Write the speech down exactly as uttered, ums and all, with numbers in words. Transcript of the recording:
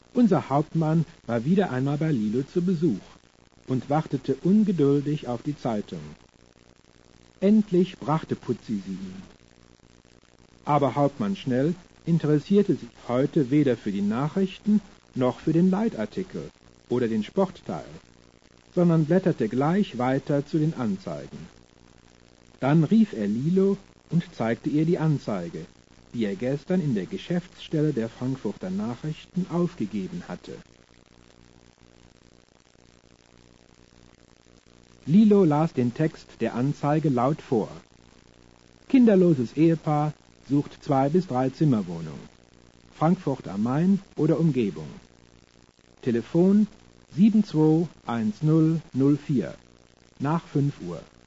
Unser Hauptmann war wieder einmal bei Lilo zu Besuch und wartete ungeduldig auf die Zeitung. Endlich brachte Putzi sie ihm. Aber Hauptmann Schnell interessierte sich heute weder für die Nachrichten noch für den Leitartikel oder den Sportteil, sondern blätterte gleich weiter zu den Anzeigen. Dann rief er Lilo und zeigte ihr die Anzeige, die er gestern in der Geschäftsstelle der Frankfurter Nachrichten aufgegeben hatte. Lilo las den Text der Anzeige laut vor. Kinderloses Ehepaar sucht zwei bis drei Zimmerwohnung. Frankfurt am Main oder Umgebung. Telefon sieben zwei eins null null vier nach fünf Uhr.